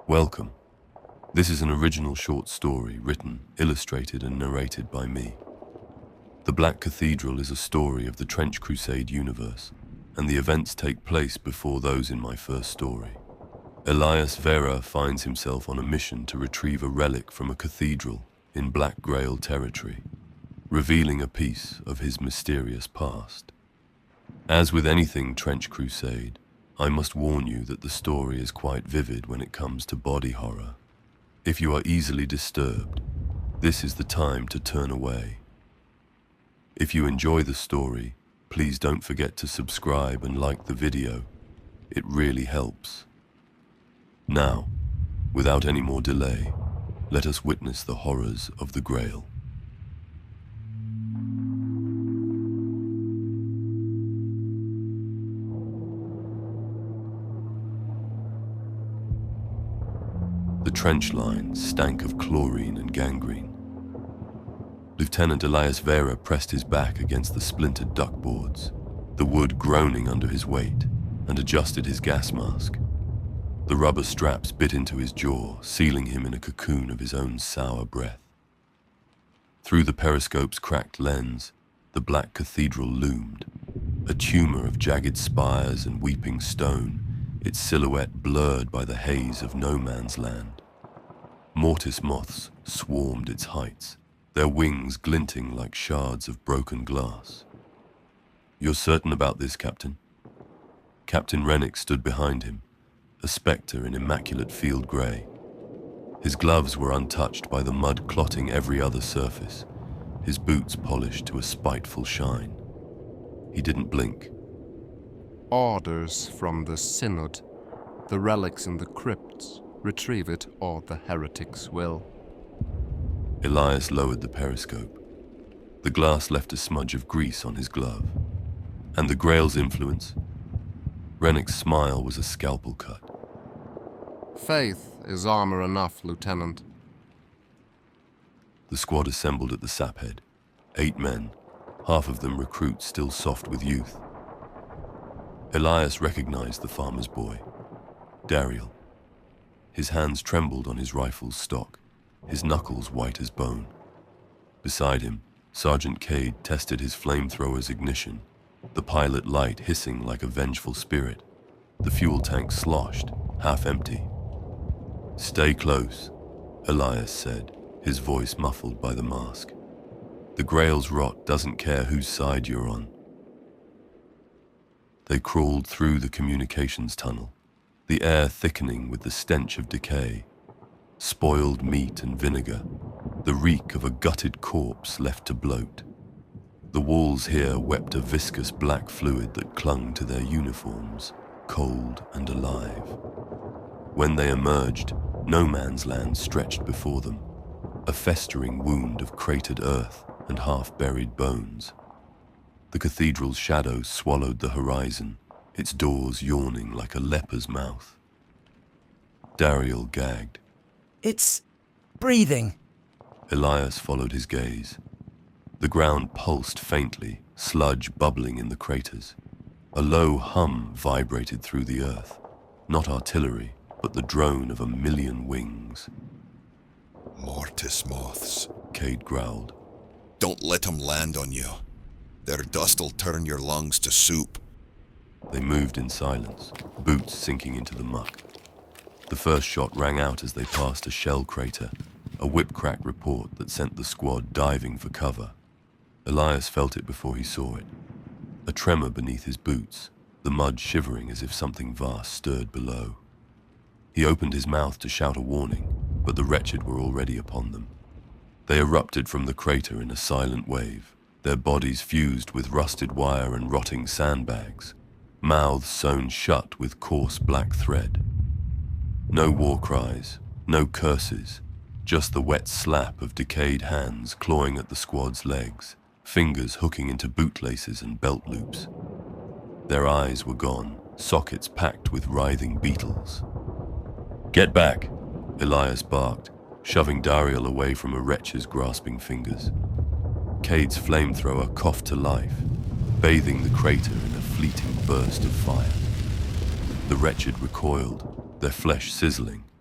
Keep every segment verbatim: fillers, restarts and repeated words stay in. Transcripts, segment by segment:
Welcome. This is an original short story written, illustrated and narrated by me. The Black Cathedral is a story of the Trench Crusade universe, and the events take place before those in my first story. Elias Vera finds himself on a mission to retrieve a relic from a cathedral in Black Grail territory, revealing a piece of his mysterious past. As with anything Trench Crusade, I must warn you that the story is quite vivid when it comes to body horror. If you are easily disturbed, this is the time to turn away. If you enjoy the story, please don't forget to subscribe and like the video. It really helps. Now, without any more delay, let us witness the horrors of the Grail. The trench line stank of chlorine and gangrene. Lieutenant Elias Vera pressed his back against the splintered duckboards, the wood groaning under his weight, and adjusted his gas mask. The rubber straps bit into his jaw, sealing him in a cocoon of his own sour breath. Through the periscope's cracked lens, the Black Cathedral loomed, a tumor of jagged spires and weeping stone, its silhouette blurred by the haze of no man's land. Mortis moths swarmed its heights, their wings glinting like shards of broken glass. "You're certain about this, Captain?" Captain Rennick stood behind him, a spectre in immaculate field grey. His gloves were untouched by the mud clotting every other surface, his boots polished to a spiteful shine. He didn't blink. Orders from the Synod. The relics in the crypts. Retrieve it, or the heretics will. Elias lowered the periscope. The glass left a smudge of grease on his glove. And the Grail's influence? Rennick's smile was a scalpel cut. Faith is armor enough, Lieutenant. The squad assembled at the saphead. Eight men, half of them recruits still soft with youth. Elias recognized the farmer's boy, Dariel. His hands trembled on his rifle's stock, his knuckles white as bone. Beside him, Sergeant Cade tested his flamethrower's ignition, the pilot light hissing like a vengeful spirit, the fuel tank sloshed, half empty. "Stay close," Elias said, his voice muffled by the mask. "The Grail's rot doesn't care whose side you're on." They crawled through the communications tunnel, the air thickening with the stench of decay, spoiled meat and vinegar, the reek of a gutted corpse left to bloat. The walls here wept a viscous black fluid that clung to their uniforms, cold and alive. When they emerged, no man's land stretched before them, a festering wound of cratered earth and half-buried bones. The cathedral's shadow swallowed the horizon, its doors yawning like a leper's mouth. Dariel gagged. It's breathing. Elias followed his gaze. The ground pulsed faintly, sludge bubbling in the craters. A low hum vibrated through the earth, not artillery, but the drone of a million wings. "Mortis moths," Cade growled. "Don't let 'em land on you. Their dust'll turn your lungs to soup." They moved in silence, boots sinking into the muck. The first shot rang out as they passed a shell crater, a whip-crack report that sent the squad diving for cover. Elias felt it before he saw it. A tremor beneath his boots, the mud shivering as if something vast stirred below. He opened his mouth to shout a warning, but the wretched were already upon them. They erupted from the crater in a silent wave, their bodies fused with rusted wire and rotting sandbags, mouths sewn shut with coarse black thread. No war cries, no curses, just the wet slap of decayed hands clawing at the squad's legs, fingers hooking into bootlaces and belt loops. Their eyes were gone, sockets packed with writhing beetles. "Get back," Elias barked, shoving Dariel away from a wretch's grasping fingers. Cade's flamethrower coughed to life, bathing the crater in a fleeting burst of fire. The wretched recoiled, their flesh sizzling.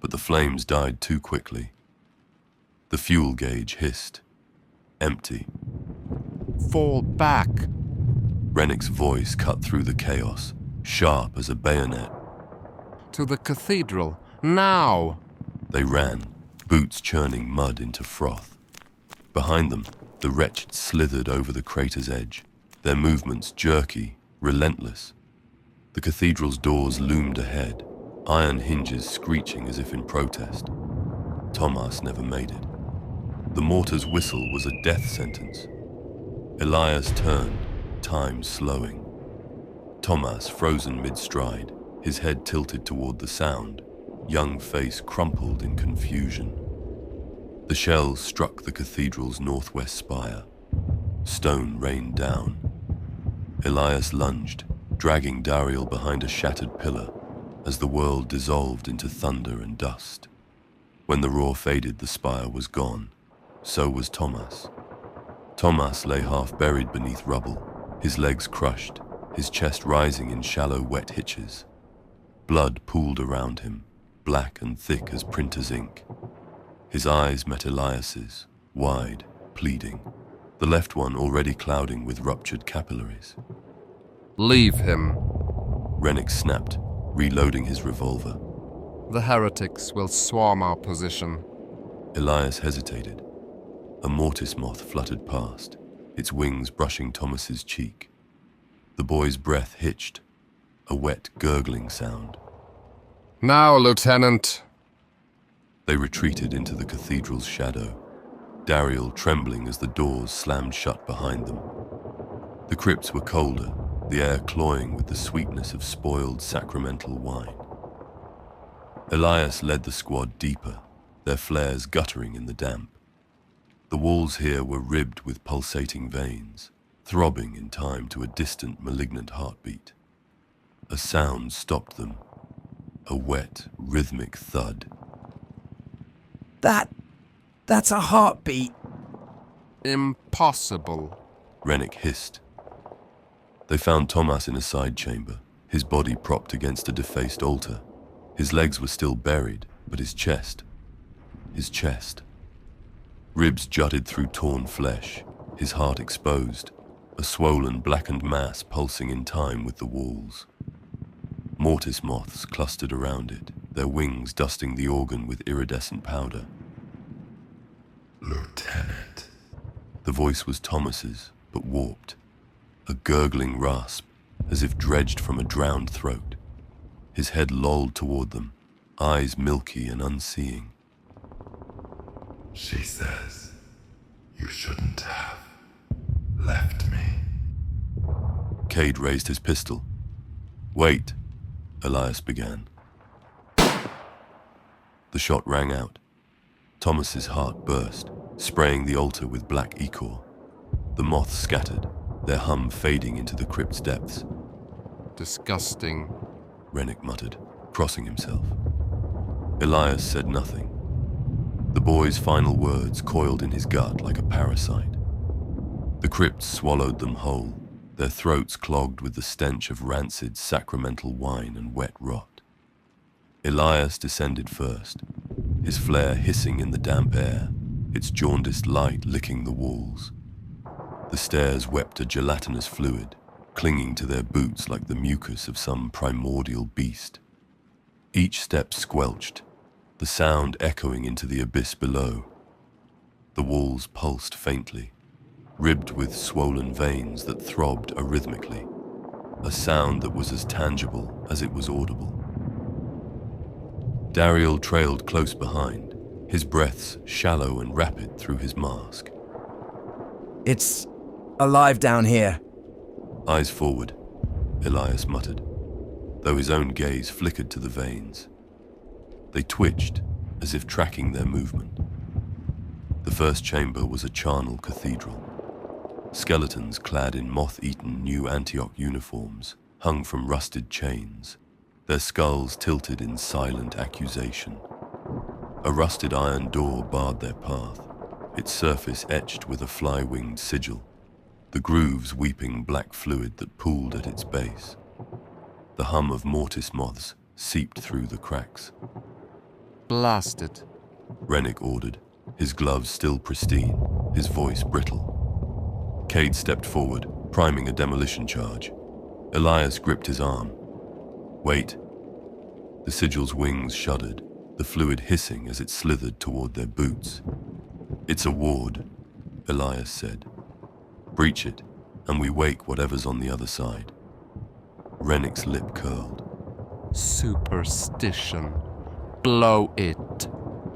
but the flames died too quickly. The fuel gauge hissed. Empty. Fall back. Rennick's voice cut through the chaos, sharp as a bayonet. To the cathedral. Now! They ran, boots churning mud into froth. Behind them, the wretched slithered over the crater's edge, their movements jerky, relentless. The cathedral's doors loomed ahead, iron hinges screeching as if in protest. Tomas never made it. The mortar's whistle was a death sentence. Elias turned, time slowing. Tomas frozen mid-stride, his head tilted toward the sound, young face crumpled in confusion. The shells struck the cathedral's northwest spire. Stone rained down. Elias lunged, dragging Dariel behind a shattered pillar as the world dissolved into thunder and dust. When the roar faded, the spire was gone. So was Tomas. Tomas lay half buried beneath rubble, his legs crushed, his chest rising in shallow, wet hitches. Blood pooled around him, black and thick as printer's ink. His eyes met Elias's, wide, pleading, the left one already clouding with ruptured capillaries. Leave him. Rennick snapped, reloading his revolver. The heretics will swarm our position. Elias hesitated. A mortis moth fluttered past, its wings brushing Thomas's cheek. The boy's breath hitched, a wet, gurgling sound. Now, Lieutenant. They retreated into the cathedral's shadow, Dariel trembling as the doors slammed shut behind them. The crypts were colder, the air cloying with the sweetness of spoiled sacramental wine. Elias led the squad deeper, their flares guttering in the damp. The walls here were ribbed with pulsating veins, throbbing in time to a distant, malignant heartbeat. A sound stopped them, a wet, rhythmic thud. That... that's a heartbeat. Impossible. Rennick hissed. They found Tomas in a side chamber, his body propped against a defaced altar. His legs were still buried, but his chest... his chest... Ribs jutted through torn flesh, his heart exposed, a swollen, blackened mass pulsing in time with the walls. Mortis moths clustered around it, their wings dusting the organ with iridescent powder. Lieutenant. The voice was Thomas's, but warped. A gurgling rasp, as if dredged from a drowned throat. His head lolled toward them, eyes milky and unseeing. She says you shouldn't have left me. Cade raised his pistol. Wait, Elias began. The shot rang out. Thomas's heart burst, spraying the altar with black ichor. The moths scattered, their hum fading into the crypt's depths. Disgusting. Rennick muttered, crossing himself. Elias said nothing. The boy's final words coiled in his gut like a parasite. The crypts swallowed them whole, their throats clogged with the stench of rancid sacramental wine and wet rot. Elias descended first, his flare hissing in the damp air, its jaundiced light licking the walls. The stairs wept a gelatinous fluid, clinging to their boots like the mucus of some primordial beast. Each step squelched, the sound echoing into the abyss below. The walls pulsed faintly, ribbed with swollen veins that throbbed arrhythmically, a sound that was as tangible as it was audible. Dariel trailed close behind, his breaths shallow and rapid through his mask. It's alive down here. Eyes forward, Elias muttered, though his own gaze flickered to the veins. They twitched, as if tracking their movement. The first chamber was a charnel cathedral. Skeletons clad in moth-eaten New Antioch uniforms hung from rusted chains, their skulls tilted in silent accusation. A rusted iron door barred their path, its surface etched with a fly-winged sigil, the grooves weeping black fluid that pooled at its base. The hum of mortis moths seeped through the cracks. Blast it. Rennick ordered, his gloves still pristine, his voice brittle. Cade stepped forward, priming a demolition charge. Elias gripped his arm. Wait. The sigil's wings shuddered, the fluid hissing as it slithered toward their boots. It's a ward, Elias said. Breach it, and we wake whatever's on the other side. Rennick's lip curled. Superstition. Blow it.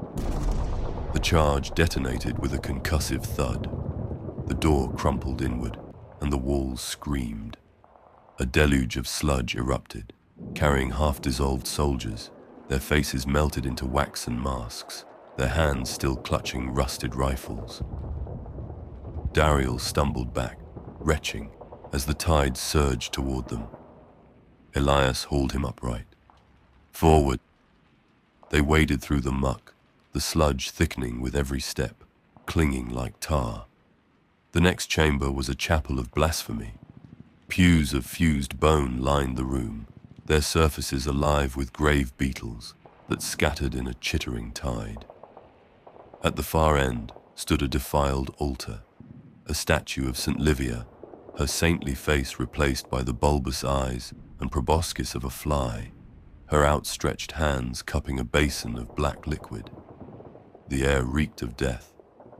The charge detonated with a concussive thud. The door crumpled inward, and the walls screamed. A deluge of sludge erupted, carrying half-dissolved soldiers, their faces melted into waxen masks, their hands still clutching rusted rifles. Dariel stumbled back, retching, as the tide surged toward them. Elias hauled him upright. Forward. They waded through the muck, the sludge thickening with every step, clinging like tar. The next chamber was a chapel of blasphemy. Pews of fused bone lined the room, their surfaces alive with grave beetles that scattered in a chittering tide. At the far end stood a defiled altar, a statue of Saint Livia, her saintly face replaced by the bulbous eyes and proboscis of a fly, her outstretched hands cupping a basin of black liquid. The air reeked of death.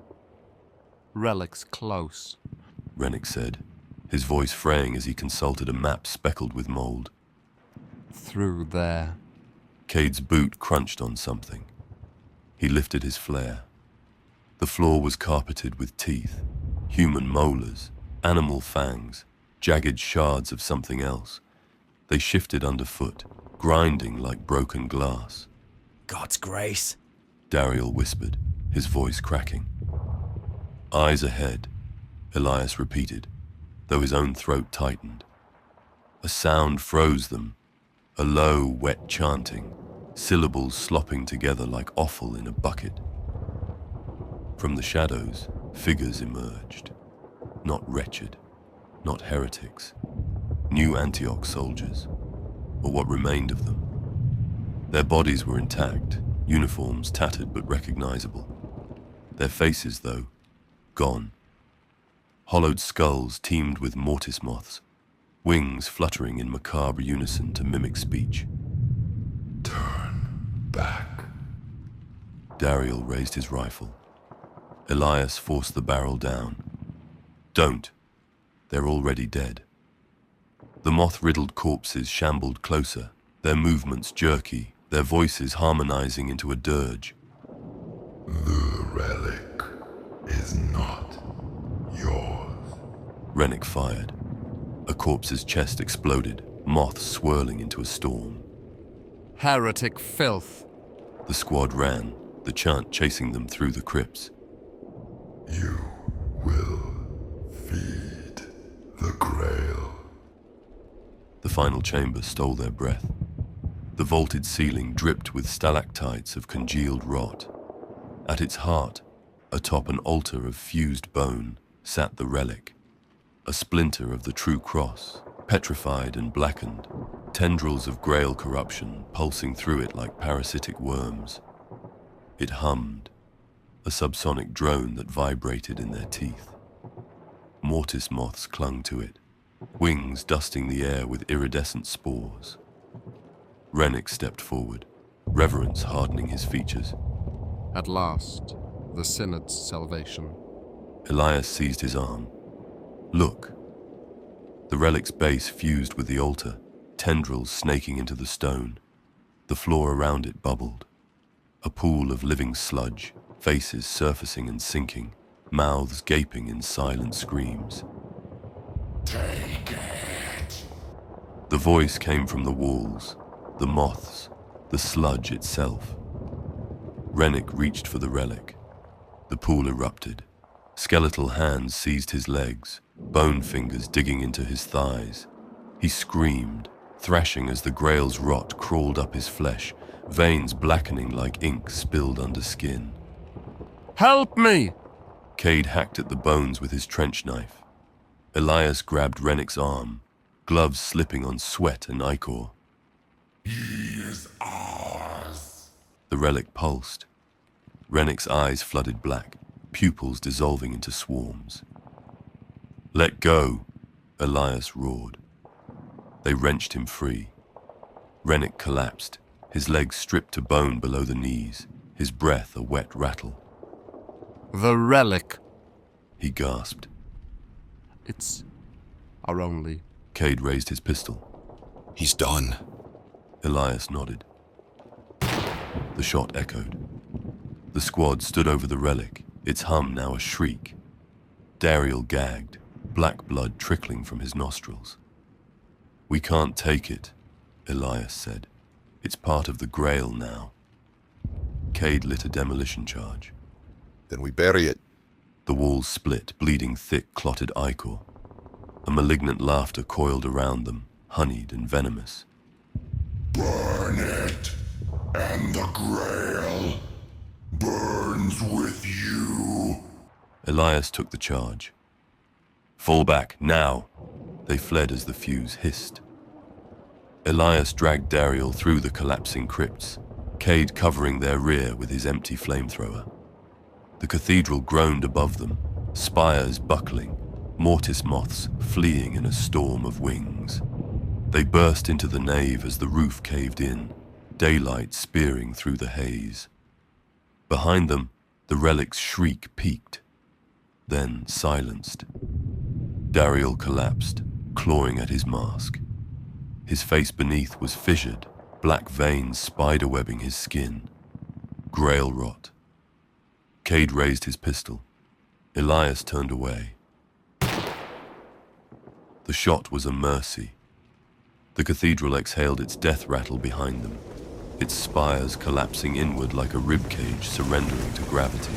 Relics close. Rennick said, his voice fraying as he consulted a map speckled with mold. Through there. Cade's boot crunched on something. He lifted his flare. The floor was carpeted with teeth, human molars, animal fangs, jagged shards of something else. They shifted underfoot, grinding like broken glass. God's grace. Dariel whispered, his voice cracking. Eyes ahead, Elias repeated, though his own throat tightened. A sound froze them, a low, wet chanting, syllables slopping together like offal in a bucket. From the shadows, figures emerged. Not wretched, not heretics. New Antioch soldiers, or what remained of them. Their bodies were intact, uniforms tattered but recognizable. Their faces, though, gone. Hollowed skulls teemed with mortis moths, wings fluttering in macabre unison to mimic speech. Turn back. Dariel raised his rifle. Elias forced the barrel down. Don't. They're already dead. The moth-riddled corpses shambled closer, their movements jerky, their voices harmonizing into a dirge. The relic is not yours. Rennick fired. A corpse's chest exploded, moths swirling into a storm. Heretic filth. The squad ran, the chant chasing them through the crypts. You will feed the Grail. The final chamber stole their breath. The vaulted ceiling dripped with stalactites of congealed rot. At its heart, atop an altar of fused bone, sat the relic, a splinter of the true cross, petrified and blackened, tendrils of Grail corruption pulsing through it like parasitic worms. It hummed, a subsonic drone that vibrated in their teeth. Mortis moths clung to it, wings dusting the air with iridescent spores. Rennick stepped forward, reverence hardening his features. At last, the Synod's salvation. Elias seized his arm. Look. The relic's base fused with the altar, tendrils snaking into the stone. The floor around it bubbled. A pool of living sludge, faces surfacing and sinking, mouths gaping in silent screams. Take it. The voice came from the walls, the moths, the sludge itself. Rennick reached for the relic. The pool erupted. Skeletal hands seized his legs, bone fingers digging into his thighs. He screamed, thrashing as the Grail's rot crawled up his flesh, veins blackening like ink spilled under skin. Help me! Cade hacked at the bones with his trench knife. Elias grabbed Rennick's arm, gloves slipping on sweat and ichor. He is ours. The The relic pulsed. Rennick's eyes flooded black, pupils dissolving into swarms. "Let go," Elias roared. They wrenched him free. Rennick collapsed, his legs stripped to bone below the knees, his breath a wet rattle. The relic. He gasped. It's our only... Cade raised his pistol. He's done. Elias nodded. The shot echoed. The squad stood over the relic, its hum now a shriek. Dariel gagged, black blood trickling from his nostrils. "We can't take it," Elias said. "It's part of the Grail now." Cade lit a demolition charge. Then we bury it. The walls split, bleeding thick, clotted ichor. A malignant laughter coiled around them, honeyed and venomous. Burn it, and the Grail burns with you. Elias took the charge. "Fall back, now!" They fled as the fuse hissed. Elias dragged Dariel through the collapsing crypts, Cade covering their rear with his empty flamethrower. The cathedral groaned above them, spires buckling, mortis moths fleeing in a storm of wings. They burst into the nave as the roof caved in, daylight spearing through the haze. Behind them, the relic's shriek peaked, then silenced. Dariel collapsed, clawing at his mask. His face beneath was fissured, black veins spiderwebbing his skin. Grail rot. Cade raised his pistol. Elias turned away. The shot was a mercy. The cathedral exhaled its death rattle behind them, its spires collapsing inward like a ribcage surrendering to gravity.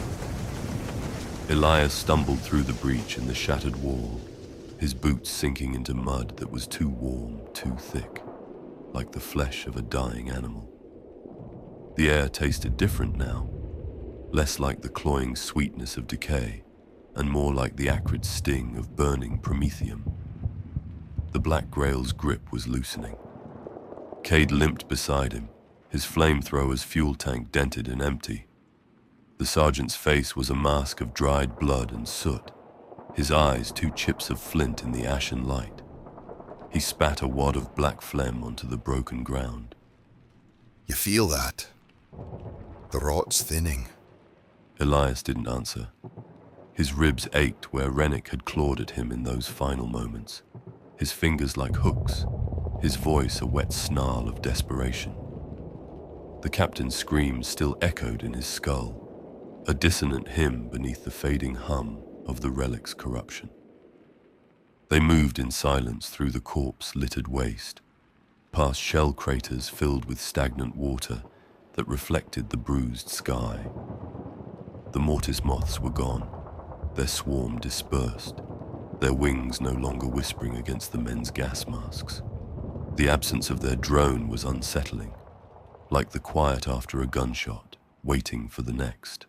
Elias stumbled through the breach in the shattered wall, his boots sinking into mud that was too warm, too thick, like the flesh of a dying animal. The air tasted different now, less like the cloying sweetness of decay, and more like the acrid sting of burning promethium. The Black Grail's grip was loosening. Cade limped beside him, his flamethrower's fuel tank dented and empty. The sergeant's face was a mask of dried blood and soot, his eyes two chips of flint in the ashen light. He spat a wad of black phlegm onto the broken ground. You feel that? The rot's thinning. Elias didn't answer. His ribs ached where Rennick had clawed at him in those final moments, his fingers like hooks, his voice a wet snarl of desperation. The captain's scream still echoed in his skull, a dissonant hymn beneath the fading hum of the relic's corruption. They moved in silence through the corpse-littered waste, past shell craters filled with stagnant water that reflected the bruised sky. The mortis moths were gone, their swarm dispersed, their wings no longer whispering against the men's gas masks. The absence of their drone was unsettling, like the quiet after a gunshot, waiting for the next.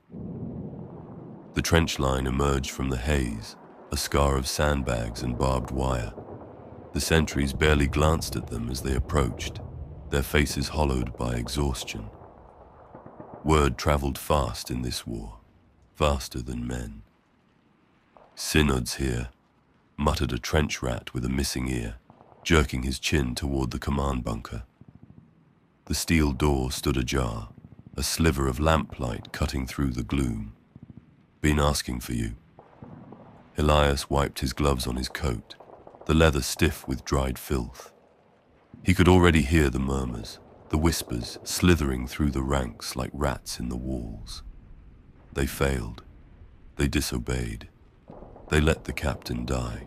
The trench line emerged from the haze, a scar of sandbags and barbed wire. The sentries barely glanced at them as they approached, their faces hollowed by exhaustion. Word traveled fast in this war, faster than men. "Synod's here," muttered a trench rat with a missing ear, jerking his chin toward the command bunker. The steel door stood ajar, a sliver of lamplight cutting through the gloom. "Been asking for you." Elias wiped his gloves on his coat, the leather stiff with dried filth. He could already hear the murmurs, the whispers slithering through the ranks like rats in the walls. They failed. They disobeyed. They let the captain die.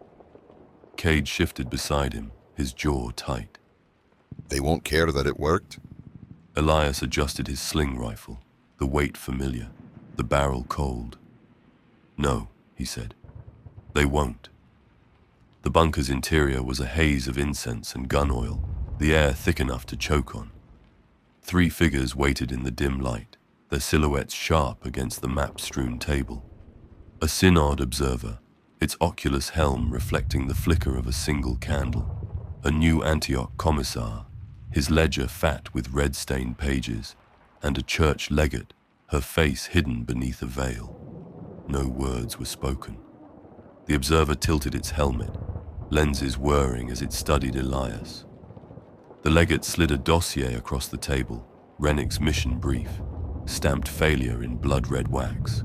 Cade shifted beside him, his jaw tight. They won't care that it worked? Elias adjusted his sling rifle, the weight familiar, the barrel cold. "No," he said. "They won't." The bunker's interior was a haze of incense and gun oil, the air thick enough to choke on. Three figures waited in the dim light, their silhouettes sharp against the map-strewn table. A Synod observer, its oculus helm reflecting the flicker of a single candle. A new Antioch commissar, his ledger fat with red-stained pages, and a church legate, her face hidden beneath a veil. No words were spoken. The observer tilted its helmet, lenses whirring as it studied Elias. The legate slid a dossier across the table, Rennick's mission brief, stamped failure in blood-red wax.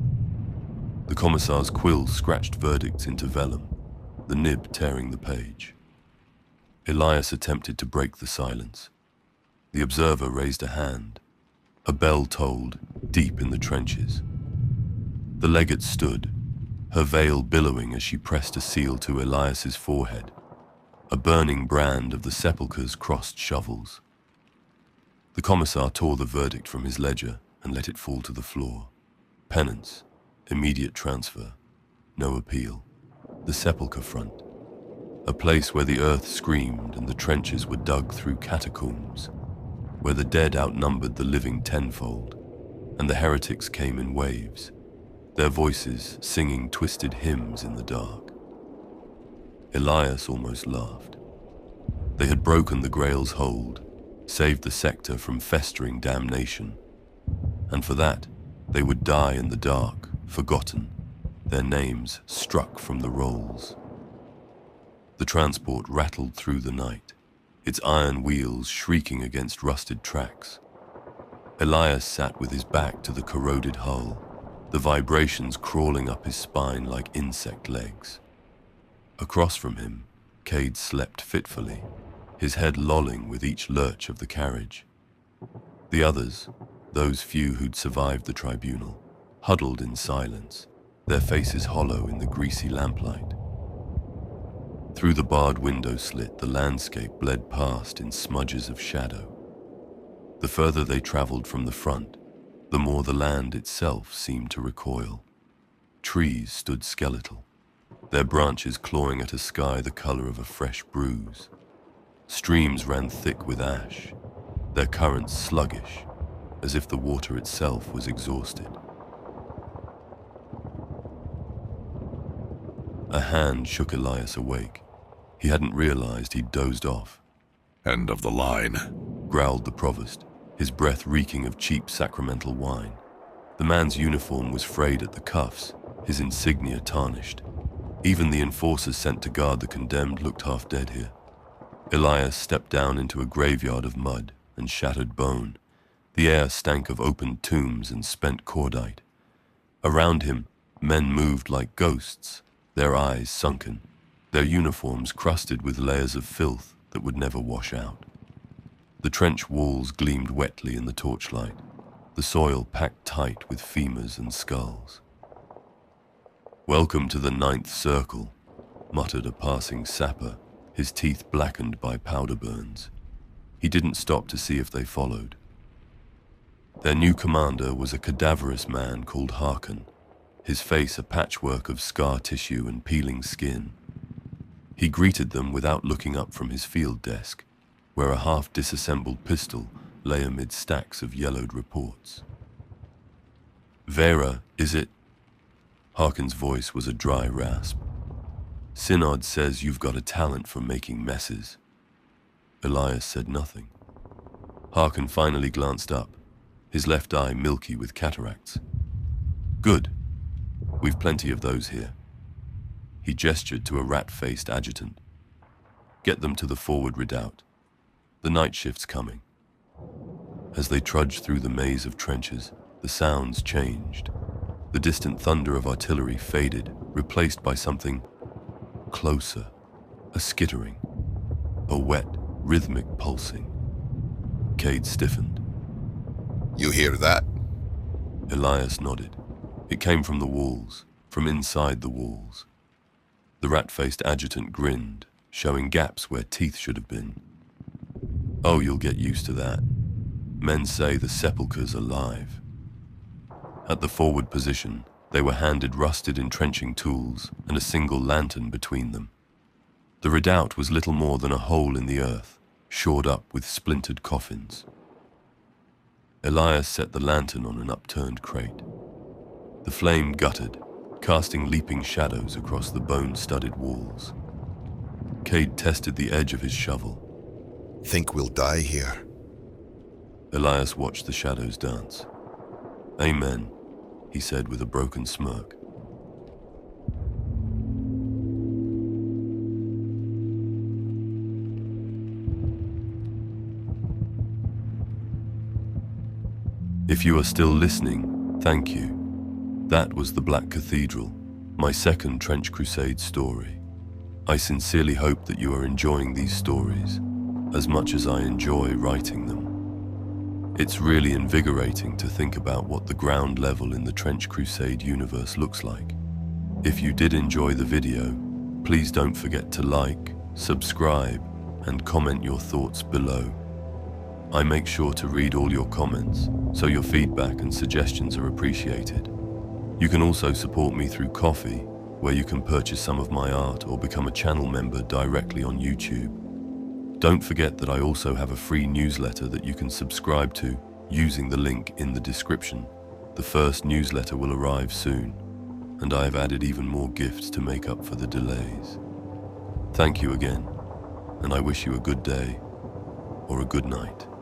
The commissar's quill scratched verdicts into vellum, the nib tearing the page. Elias attempted to break the silence. The observer raised a hand. A bell tolled, deep in the trenches. The legate stood, her veil billowing as she pressed a seal to Elias's forehead, a burning brand of the sepulchre's crossed shovels. The commissar tore the verdict from his ledger and let it fall to the floor. Penance, immediate transfer, no appeal. The sepulchre front, a place where the earth screamed and the trenches were dug through catacombs, where the dead outnumbered the living tenfold, and the heretics came in waves, their voices singing twisted hymns in the dark. Elias almost laughed. They had broken the Grail's hold, saved the sector from festering damnation, and for that, they would die in the dark, forgotten, their names struck from the rolls. The transport rattled through the night, its iron wheels shrieking against rusted tracks. Elias sat with his back to the corroded hull, the vibrations crawling up his spine like insect legs. Across from him, Cade slept fitfully, his head lolling with each lurch of the carriage. The others, those few who'd survived the tribunal, huddled in silence, their faces hollow in the greasy lamplight. Through the barred window slit, the landscape bled past in smudges of shadow. The further they traveled from the front, the more the land itself seemed to recoil. Trees stood skeletal, their branches clawing at a sky the color of a fresh bruise. Streams ran thick with ash, their currents sluggish, as if the water itself was exhausted. A hand shook Elias awake. He hadn't realized he'd dozed off. End of the line. Growled the provost, his breath reeking of cheap sacramental wine. The man's uniform was frayed at the cuffs, his insignia tarnished. Even the enforcers sent to guard the condemned looked half dead here. Elias stepped down into a graveyard of mud and shattered bone. The air stank of opened tombs and spent cordite. Around him, men moved like ghosts, their eyes sunken, their uniforms crusted with layers of filth that would never wash out. The trench walls gleamed wetly in the torchlight, the soil packed tight with femurs and skulls. "Welcome to the Ninth Circle," muttered a passing sapper, his teeth blackened by powder burns. He didn't stop to see if they followed. Their new commander was a cadaverous man called Harkin, his face a patchwork of scar tissue and peeling skin. He greeted them without looking up from his field desk, where a half-disassembled pistol lay amid stacks of yellowed reports. "Vera, is it?" Harkin's voice was a dry rasp. "Synod says you've got a talent for making messes." Elias said nothing. Harkin finally glanced up, his left eye milky with cataracts. "Good. We've plenty of those here." He gestured to a rat-faced adjutant. "Get them to the forward redoubt. The night shift's coming." As they trudged through the maze of trenches, the sounds changed. The distant thunder of artillery faded, replaced by something closer, a skittering, a wet, rhythmic pulsing. Cade stiffened. You hear that? Elias nodded. It came from the walls, from inside the walls. The rat-faced adjutant grinned, showing gaps where teeth should have been. "Oh, you'll get used to that. Men say the sepulchre's alive." At the forward position, they were handed rusted entrenching tools and a single lantern between them. The redoubt was little more than a hole in the earth, shored up with splintered coffins. Elias set the lantern on an upturned crate. The flame guttered, casting leaping shadows across the bone-studded walls. Cade tested the edge of his shovel. Think we'll die here? Elias watched the shadows dance. Amen, he said with a broken smirk. If you are still listening, thank you. That was The Black Cathedral, my second Trench Crusade story. I sincerely hope that you are enjoying these stories as much as I enjoy writing them. It's really invigorating to think about what the ground level in the Trench Crusade universe looks like. If you did enjoy the video, please don't forget to like, subscribe, and comment your thoughts below. I make sure to read all your comments, so your feedback and suggestions are appreciated. You can also support me through Ko-fi, where you can purchase some of my art or become a channel member directly on YouTube. Don't forget that I also have a free newsletter that you can subscribe to using the link in the description. The first newsletter will arrive soon, and I have added even more gifts to make up for the delays. Thank you again, and I wish you a good day or a good night.